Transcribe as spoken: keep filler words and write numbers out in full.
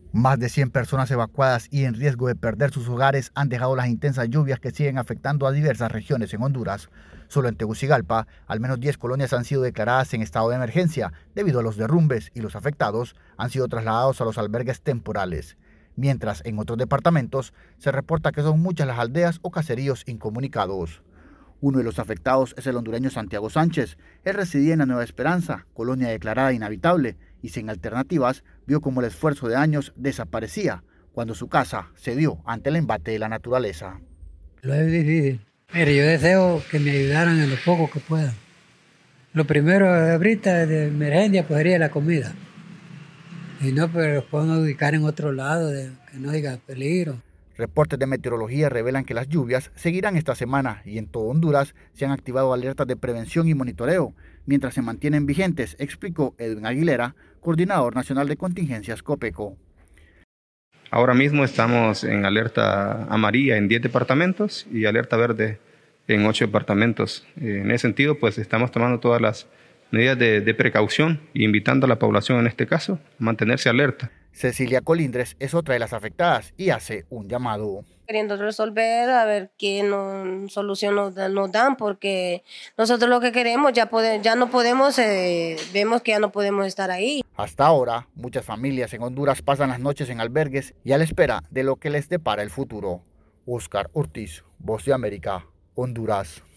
Más de cien personas evacuadas y en riesgo de perder sus hogares han dejado las intensas lluvias que siguen afectando a diversas regiones en Honduras. Solo en Tegucigalpa, al menos diez colonias han sido declaradas en estado de emergencia debido a los derrumbes y los afectados han sido trasladados a los albergues temporales. Mientras en otros departamentos se reporta que son muchas las aldeas o caseríos incomunicados. Uno de los afectados es el hondureño Santiago Sánchez. Él residía en la Nueva Esperanza, colonia declarada inhabitable, y sin alternativas vio como el esfuerzo de años desaparecía cuando su casa cedió ante el embate de la naturaleza. Lo es difícil. Mire, yo deseo que me ayudaran en lo poco que puedan. Lo primero ahorita de emergencia pues sería la comida. Y no, pero los pueden ubicar en otro lado, de, que no haya peligro. Reportes de meteorología revelan que las lluvias seguirán esta semana y en todo Honduras se han activado alertas de prevención y monitoreo, mientras se mantienen vigentes, explicó Edwin Aguilera, coordinador nacional de contingencias COPECO. Ahora mismo estamos en alerta amarilla en diez departamentos y alerta verde en ocho departamentos. En ese sentido, pues estamos tomando todas las medidas de, de precaución e invitando a la población en este caso a mantenerse alerta. Cecilia Colindres es otra de las afectadas y hace un llamado. Queriendo resolver, a ver qué no, solución nos, nos dan, porque nosotros lo que queremos, ya, pode, ya no podemos, eh, vemos que ya no podemos estar ahí. Hasta ahora, muchas familias en Honduras pasan las noches en albergues y a la espera de lo que les depara el futuro. Oscar Ortiz, Voz de América, Honduras.